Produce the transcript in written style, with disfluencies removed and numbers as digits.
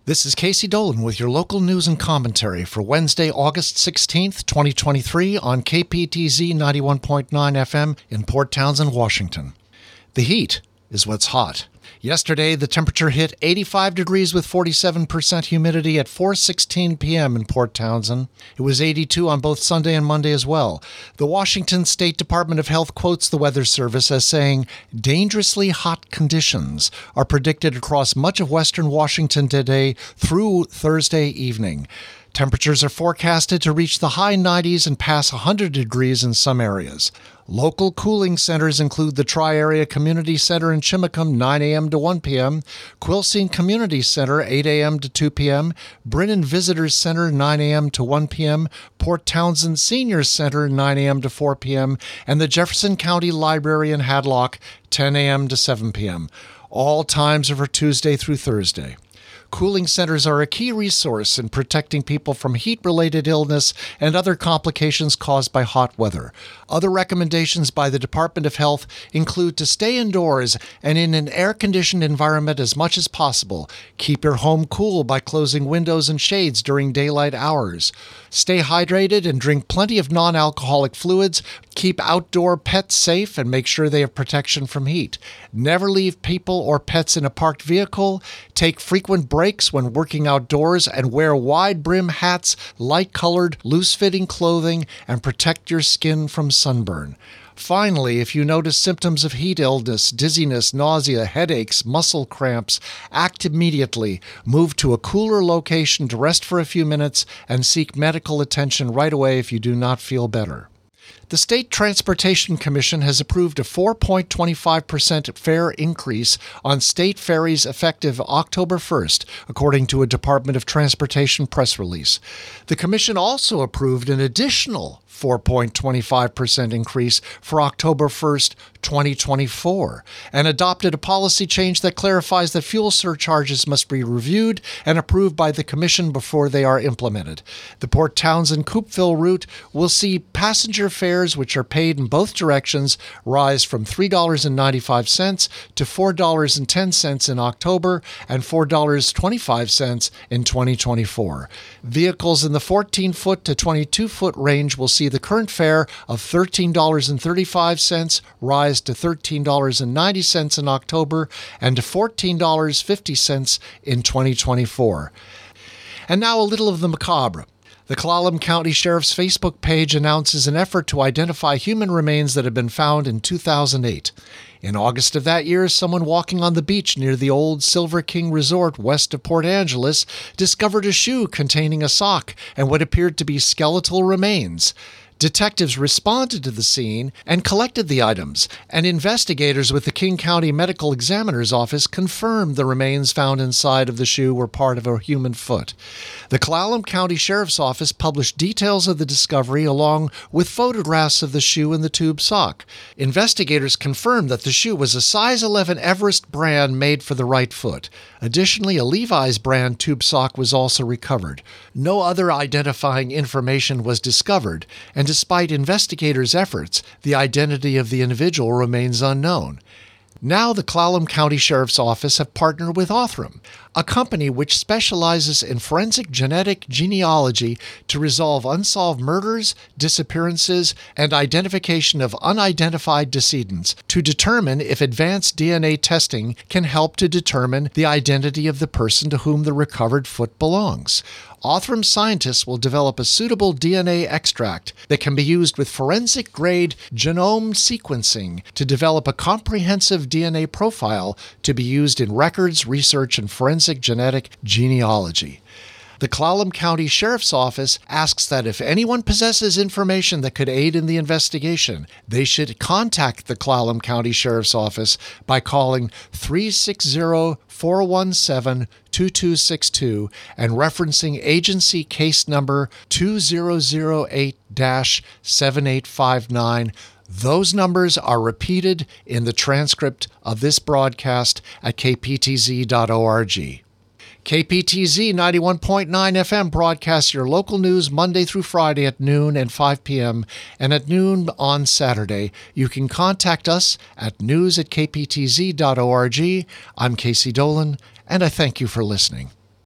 This is Casey Dolan with your local news and commentary for Wednesday, August 16th, 2023 on KPTZ 91.9 FM in Port Townsend, Washington. The heat is what's hot. Yesterday, the temperature hit 85 degrees with 47% humidity at 4:16 p.m. in Port Townsend. It was 82 on both Sunday and Monday as well. The Washington State Department of Health quotes the Weather Service as saying, dangerously hot conditions are predicted across much of western Washington today through Thursday evening. Temperatures are forecasted to reach the high 90s and pass 100 degrees in some areas. Local cooling centers include the Tri-Area Community Center in Chimacum, 9 a.m. to 1 p.m., Quilcene Community Center, 8 a.m. to 2 p.m., Brennan Visitors Center, 9 a.m. to 1 p.m., Port Townsend Senior Center, 9 a.m. to 4 p.m., and the Jefferson County Library in Hadlock, 10 a.m. to 7 p.m. All times are for Tuesday through Thursday. Cooling centers are a key resource in protecting people from heat-related illness and other complications caused by hot weather. Other recommendations by the Department of Health include to stay indoors and in an air-conditioned environment as much as possible. Keep your home cool by closing windows and shades during daylight hours. Stay hydrated and drink plenty of non-alcoholic fluids. Keep outdoor pets safe and make sure they have protection from heat. Never leave people or pets in a parked vehicle. Take frequent breaks when working outdoors and wear wide-brim hats, light-colored, loose-fitting clothing, and protect your skin from sunburn. Finally, if you notice symptoms of heat illness, dizziness, nausea, headaches, muscle cramps, act immediately. Move to a cooler location to rest for a few minutes and seek medical attention right away if you do not feel better. The State Transportation Commission has approved a 4.25% fare increase on state ferries effective October 1st, according to a Department of Transportation press release. The Commission also approved an additional 4.25% increase for October 1st, 2024, and adopted a policy change that clarifies that fuel surcharges must be reviewed and approved by the Commission before they are implemented. The Port Townsend-Coupeville route will see passenger fares, which are paid in both directions, rise from $3.95 to $4.10 in October and $4.25 in 2024. Vehicles in the 14-foot to 22-foot range will see the current fare of $13.35 rise to $13.90 in October and to $14.50 in 2024. And now a little of the macabre. The Clallam County Sheriff's Facebook page announces an effort to identify human remains that have been found in 2008. In August of that year, someone walking on the beach near the old Silver King Resort west of Port Angeles discovered a shoe containing a sock and what appeared to be skeletal remains. Detectives responded to the scene and collected the items, and investigators with the King County Medical Examiner's Office confirmed the remains found inside of the shoe were part of a human foot. The Clallam County Sheriff's Office published details of the discovery along with photographs of the shoe and the tube sock. Investigators confirmed that the shoe was a size 11 Everest brand made for the right foot. Additionally, a Levi's brand tube sock was also recovered. No other identifying information was discovered, and despite investigators' efforts, the identity of the individual remains unknown. Now the Clallam County Sheriff's Office have partnered with Othram, a company which specializes in forensic genetic genealogy to resolve unsolved murders, disappearances, and identification of unidentified decedents to determine if advanced DNA testing can help to determine the identity of the person to whom the recovered foot belongs. Othram scientists will develop a suitable DNA extract that can be used with forensic-grade genome sequencing to develop a comprehensive DNA profile to be used in records, research, and forensic genetic genealogy. The Clallam County Sheriff's Office asks that if anyone possesses information that could aid in the investigation, they should contact the Clallam County Sheriff's Office by calling 360-417-2262 and referencing agency case number 2008-7859. Those numbers are repeated in the transcript of this broadcast at kptz.org. KPTZ 91.9 FM broadcasts your local news Monday through Friday at noon and 5 p.m. and at noon on Saturday. You can contact us at news@kptz.org. I'm Casey Dolan, and I thank you for listening.